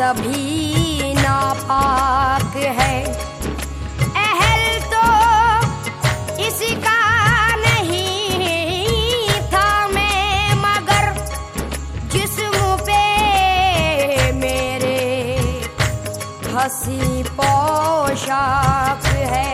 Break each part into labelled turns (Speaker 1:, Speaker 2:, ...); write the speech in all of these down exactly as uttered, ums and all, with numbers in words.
Speaker 1: भी नापाक है। अहल तो इसका नहीं था मैं, मगर जिस्म पे मेरे हंसी पोशाक है।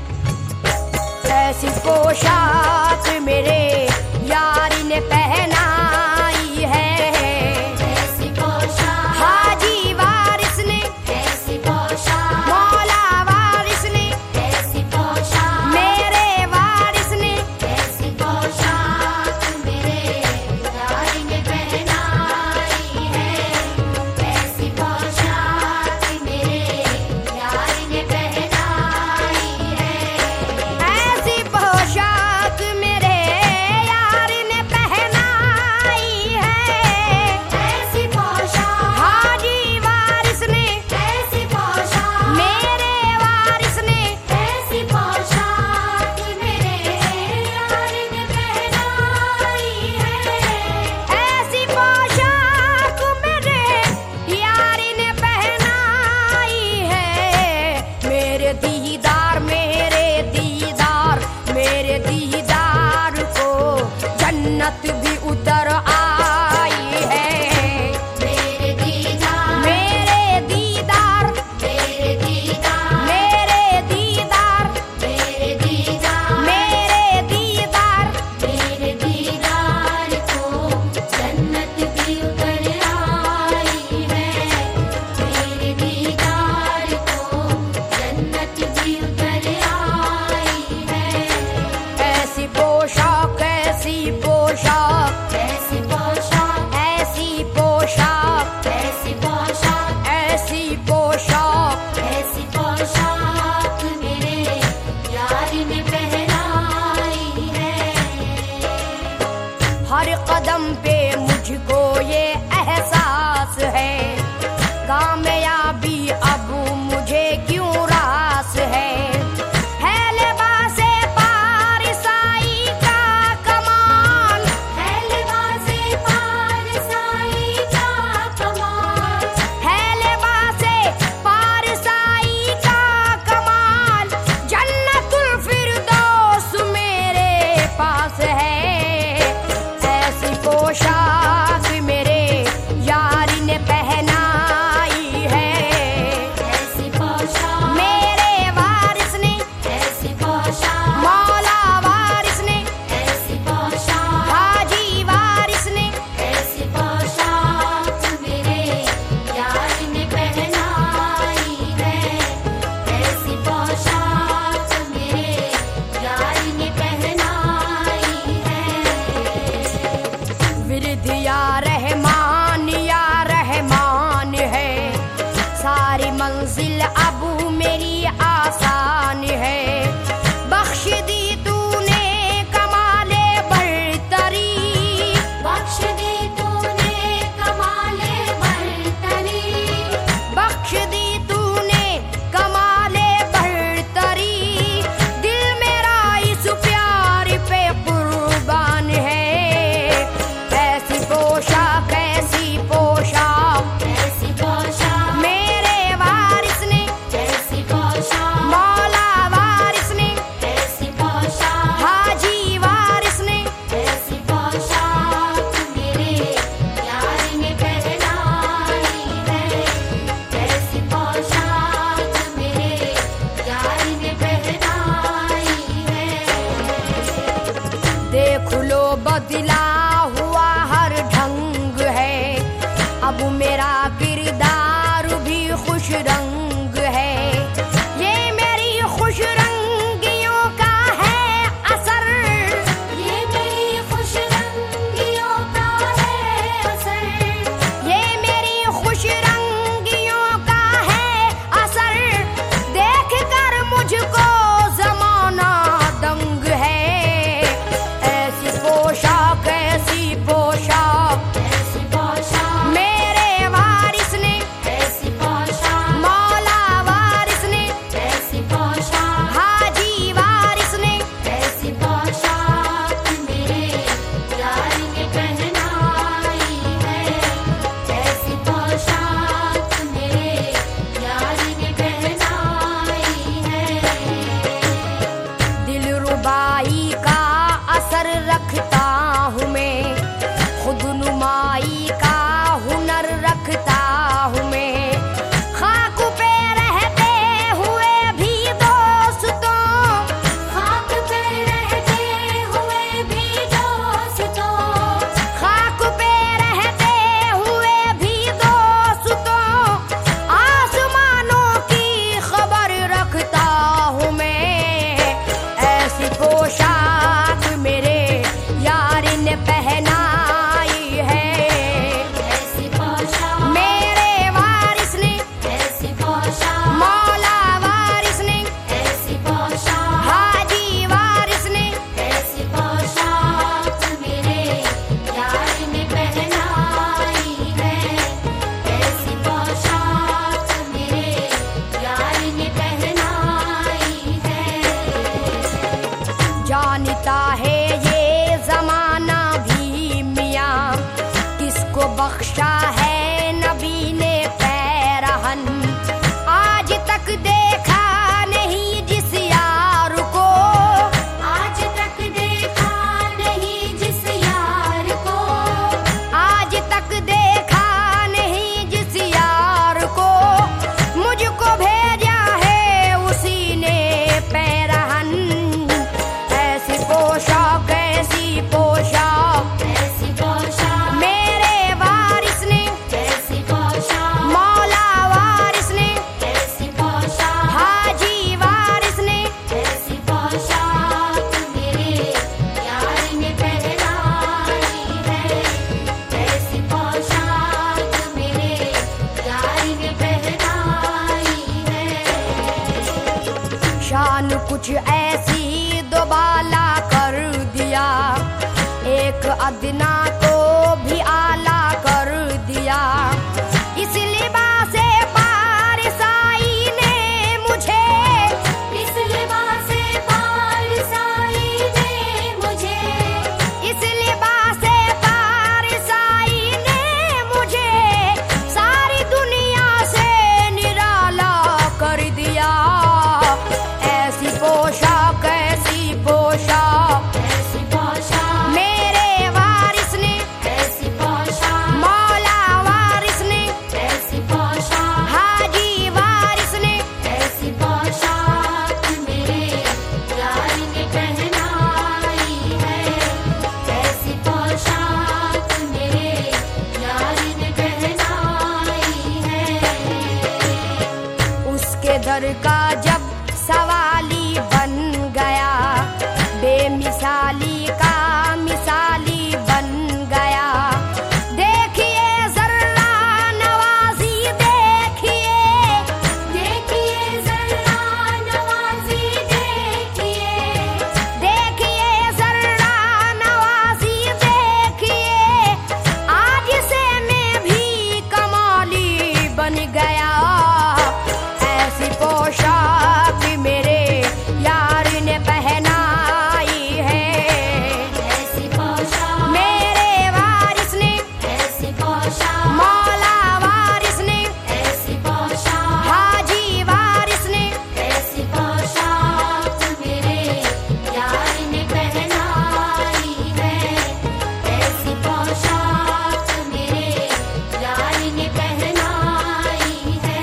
Speaker 1: ऐसी पोशाक मेरे यार ने पहनाई है।
Speaker 2: ऐसी पोशाक
Speaker 1: हाजी वारिस ने,
Speaker 2: ऐसी पोशाक
Speaker 1: मौला वारिस ने,
Speaker 2: ऐसी पोशाक
Speaker 1: मेरे वारिस ने,
Speaker 2: ऐसी पोशाक मेरे यार ने पहनाई है। ऐसी पोशाक मेरे यार ने पहनाई है।
Speaker 1: ऐसी पोशाक मेरे यार ने पहनाई है।
Speaker 2: ऐसी पोशाक
Speaker 1: हाजी वारिस ने,
Speaker 2: ऐसी पोशाक
Speaker 1: मेरे वारिस ने,
Speaker 2: ऐसी पोशाक मेरे यार ने पहनाई है।
Speaker 1: ऐसी पोशाक मेरे यार ने पहनाई है। मेरे दीदार मेरे दीदार मेरे दीदार को जन्नत भी उतर आई है।
Speaker 2: मेरे दीदार
Speaker 1: मेरे दीदार
Speaker 2: मेरे दीदार
Speaker 1: मेरे दीदार
Speaker 2: मेरे दीदार
Speaker 1: मेरे दीदार
Speaker 2: मेरे दीदार को जन्नत भी उतर आई है। मेरे दीदार को जन्नत भी उतर आई है।
Speaker 1: ऐसी पोशाक ऐसी पोशाक
Speaker 2: ऐसी पोशाक
Speaker 1: ऐसी पोशाक
Speaker 2: ऐसी पोशाक
Speaker 1: ऐसी पोशाक
Speaker 2: ऐसी पोशाक मेरे यार ने पहनाई है।
Speaker 1: हर कदम पे मुझको ये एहसास है, कामयाबी अब मुझे क्यों रास है। है लिबासे पारसाई का कमाल,
Speaker 2: है लिबासे पारसाई का कमाल,
Speaker 1: है लिबासे पारसाई का कमाल। जन्नतुल फिरदौस मेरे पास है। ऐसी पोशाक मेरे यार ने पहनाई है।
Speaker 2: ऐसी पोशाक
Speaker 1: मेरे वारिस ने,
Speaker 2: ऐसी पोशाक
Speaker 1: मौला वारिस ने,
Speaker 2: ऐसी पोशाक
Speaker 1: हाजी वारिस ने,
Speaker 2: ऐसी पोशाक मेरे यार ने पहनाई है। ऐसी पोशाक मेरे यार ने पहनाई है।
Speaker 1: विरद या रहमान या रहमान है। सारी मंजिल अब मेरी आसान है। बख्श दी तूने कमाले बरतरी,
Speaker 2: बख्श दी तूने कमाले बरतरी,
Speaker 1: बख्श दी तूने कमाले बरतरी। दिल मेरा इस प्यार पे कुर्बान है। ऐसी पोशाक ऐसी पोशाक
Speaker 2: ऐसी पोशाक
Speaker 1: मेरे वारिस ने,
Speaker 2: ऐसी पोशाक
Speaker 1: मौला वारिस ने,
Speaker 2: ऐसी पोशाक
Speaker 1: हाजी वारिस ने,
Speaker 2: ऐसी पोशाक मेरे यार ने पहनाई है। ऐसी पोशाक मेरे यार ने पहनाई है।
Speaker 1: देख लो बदला हुआ हर ढंग है। अब मेरा किरदार भी खुश रंग है। ये मेरी खुश रंगियों का है असर।
Speaker 2: ये मेरी खुश रंगियों का है असर।
Speaker 1: ये मेरी खुश रंगियों का है असर। देख कर मुझको जमाना दंग है। ऐसी पोशाक ऐसी असर रखता हूँ मैं, खुद नुमाई का हुनर रखता हूँ मैं। खाक पे रहते हुए भी दोस्तों,
Speaker 2: खाक पे रहते हुए भी दोस्तों,
Speaker 1: खाक पे रहते हुए भी दोस्तों, आसमानों की खबर रखता हूँ मैं। ऐसी पोशाक मेरे यार ने पहनाई है,
Speaker 2: ऐसी पोशाक
Speaker 1: मेरे वारिस ने,
Speaker 2: ऐसी पोशाक
Speaker 1: मौला वारिस ने,
Speaker 2: ऐसी पोशाक
Speaker 1: हाजी वारिस ने,
Speaker 2: ऐसी पोशाक मेरे यार ने पहनाई है, ऐसी पोशाक मेरे यार ने पहनाई है।
Speaker 1: जानता है ये जमाना भी मियाँ, किसको बख्शा है नबी ने पैरहन। आज तक देखा नहीं जिस यार को,
Speaker 2: आज तक देखा नहीं जिस यार को,
Speaker 1: आज तक देखा नहीं जिस यार को, मुझको भेजा है उसी ने पैरहन। ऐसी पोशाक, ऐसी पोशाक
Speaker 2: ऐसी पोशाक
Speaker 1: मेरे वारिस ने,
Speaker 2: ऐसी पोशाक
Speaker 1: मौला वारिस ने,
Speaker 2: ऐसी पोशाक
Speaker 1: हाजी वारिस ने,
Speaker 2: ऐसी पोशाक मेरे यार ने पहनाई है, ऐसी पोशाक मेरे यार ने पहनाई है।
Speaker 1: शान कुछ ऐसी दोबाला कर दिया, एक अदना को भी आला कर दिया। इस लिबासे पारसाई ने मुझे,
Speaker 2: इस लिबासे पारसाई ने मुझे,
Speaker 1: इस लिबासे पारसाई ने मुझे सारी दुनिया से निराला कर दिया। ऐसी पोशाक, ऐसी पोशाक
Speaker 2: ऐसी पोशाक
Speaker 1: मेरे वारिस ने,
Speaker 2: ऐसी पोशाक
Speaker 1: मौला वारिस ने,
Speaker 2: ऐसी पोशाक
Speaker 1: हाजी वारिस ने,
Speaker 2: ऐसी पोशाक मेरे यार ने पहनाई है, ऐसी पोशाक मेरे यार ने पहनाई है।
Speaker 1: उसके दर का जब सवाली बन गया, बेमिसाली का मिसाली बन गया। देखिए जर्रा नवाजी, देखिए
Speaker 2: देखिए जरा नवाजी, देखिए
Speaker 1: देखिए जर्रा नवाजी, देखिए आज से मैं भी कमाली बन गया। ऐसी पोशाक मेरे यार ने पहनाई है,
Speaker 2: ऐसी पोशाक
Speaker 1: मेरे वारिस ने,
Speaker 2: ऐसी पोशाक
Speaker 1: मौला वारिस ने,
Speaker 2: ऐसी पोशाक
Speaker 1: हाजी वारिस ने,
Speaker 2: ऐसी पोशाक मेरे यार ने पहनाई है, ऐसी पोशाक मेरे यार ने पहनाई है।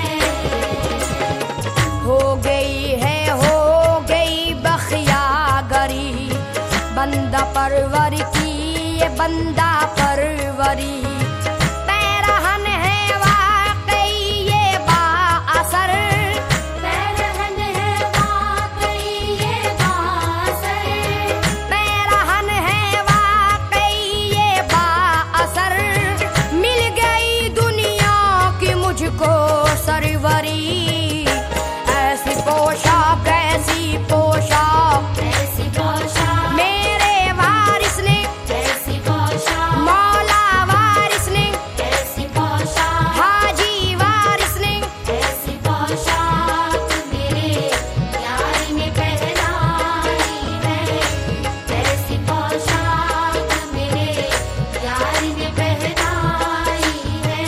Speaker 1: हो गई है, हो गई बखिया गरी, बंदा परवर की ये बंदा परवरी। पैरहन है वाकई ये बाअसर,
Speaker 2: पैरहन है वाकई ये बाअसर,
Speaker 1: पैरहन है वाकई ये बाअसर। मिल गई दुनिया की मुझको सरवरी। ऐसी पोशाक, ऐसी पोशाक
Speaker 2: ऐसी पोशाक
Speaker 1: मेरे वारिस ने,
Speaker 2: ऐसी पोशाक
Speaker 1: मौला वारिस ने,
Speaker 2: ऐसी पोशाक
Speaker 1: हाजी वारिस ने,
Speaker 2: ऐसी पोशाक मेरे यार ने पहनाई है, ऐसी पोशाक मेरे यार ने पहनाई है।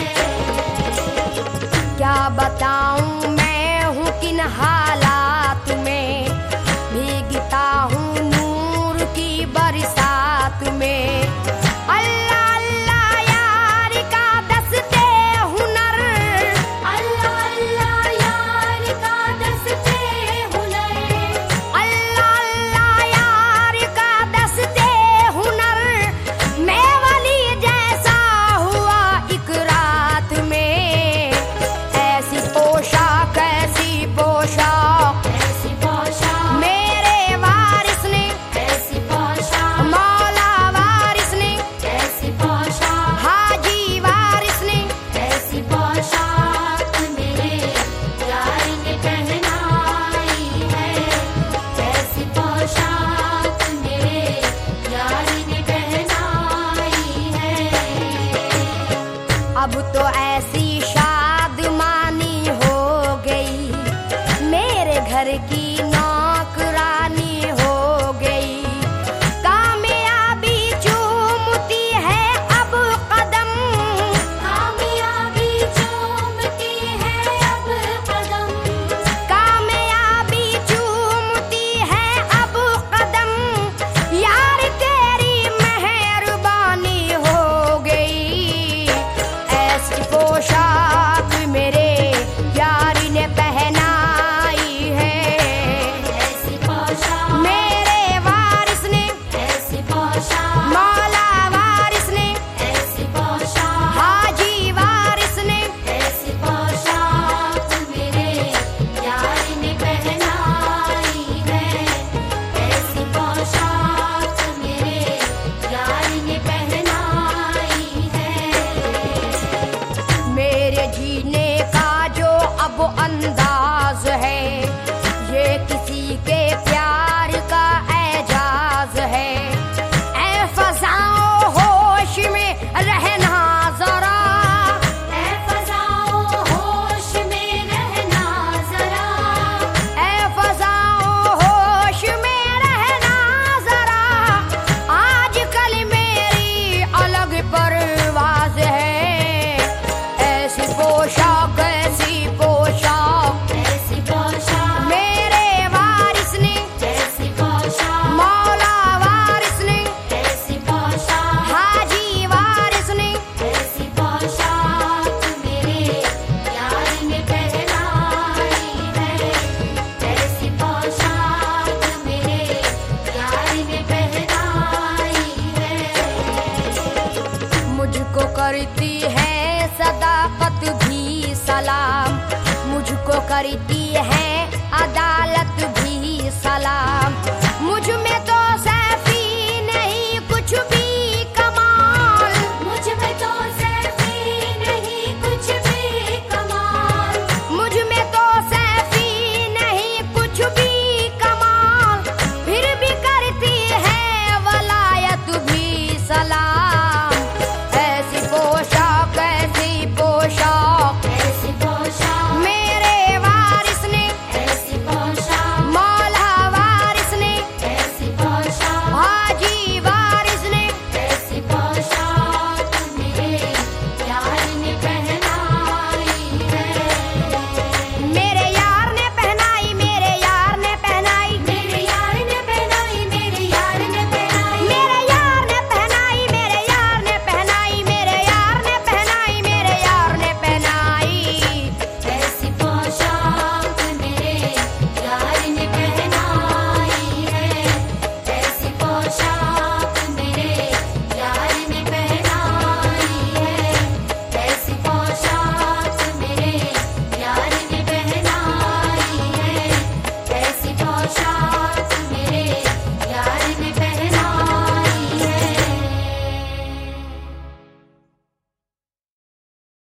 Speaker 1: क्या बताऊं मैं हूँ किन हालात में, भीगता हूँ नूर की बरसात रात में। अल्लाह अल्लाह यार का दस्ते हुनर,
Speaker 2: अल्लाह अल्लाह यार का दस्ते हुनर,
Speaker 1: अल्लाह अल्लाह यार का दस्ते हुनर, मैं वली जैसा हुआ एक रात में। ऐसी पोशाक ऐसी पोशाक
Speaker 2: ऐसी पोशाक
Speaker 1: मेरे वारिस ने,
Speaker 2: ऐसी पोशाक
Speaker 1: मौला वारिस ने,
Speaker 2: ऐसी पोशाक
Speaker 1: हाजी वारिस ने,
Speaker 2: ऐसी पोशाक मेरे यार ने पहनाई है, ऐसी पोशाक मेरे यार ने पहनाई है।
Speaker 1: अब तो ऐसी शादमानी हो गई, मेरे घर की नौकरानी हो गई। कामयाबी चूमती है अब कदम,
Speaker 2: कामयाबी चूमती है अब कदम,
Speaker 1: कामयाबी चूमती है अब कदम, यार तेरी मेहरबानी हो गई। ऐसी पोशाक मेरे यार ने पहनाई है,
Speaker 2: ऐसी पोशाक
Speaker 1: मेरे वारिस ने,
Speaker 2: ऐसी पोशाक
Speaker 1: मौला वारिस ने,
Speaker 2: ऐसी पोशाक
Speaker 1: हाजी वारिस ने,
Speaker 2: ऐसी पोशाक मेरे यार ने पहनाई है, ऐसी पोशाक मेरे यार ने पहनाई है।
Speaker 1: मेरे जीने का जो अब अंदाज है, ये किसी के प्यार का एजाज है। ऐ फज़ाओ होश में रहना जरा,
Speaker 2: ऐ फज़ाओ होश में रहना जरा,
Speaker 1: ऐ फज़ाओ होश में रहना जरा। आजकल मेरी अलग परवाज है। ऐसी पोशाक ऐसी पोशाक
Speaker 2: ऐसी पोशाक
Speaker 1: मेरे वारिस ने,
Speaker 2: ऐसी पोशाक
Speaker 1: मौला वारिस ने,
Speaker 2: ऐसी पोशाक
Speaker 1: हाजी वारिस ने,
Speaker 2: ऐसी पोशाक मेरे यार ने पहनाई है, ऐसी पोशाक मेरे यार ने पहनाई है।
Speaker 1: मुझको करती है सदाकत भी सलाम, मुझको करती है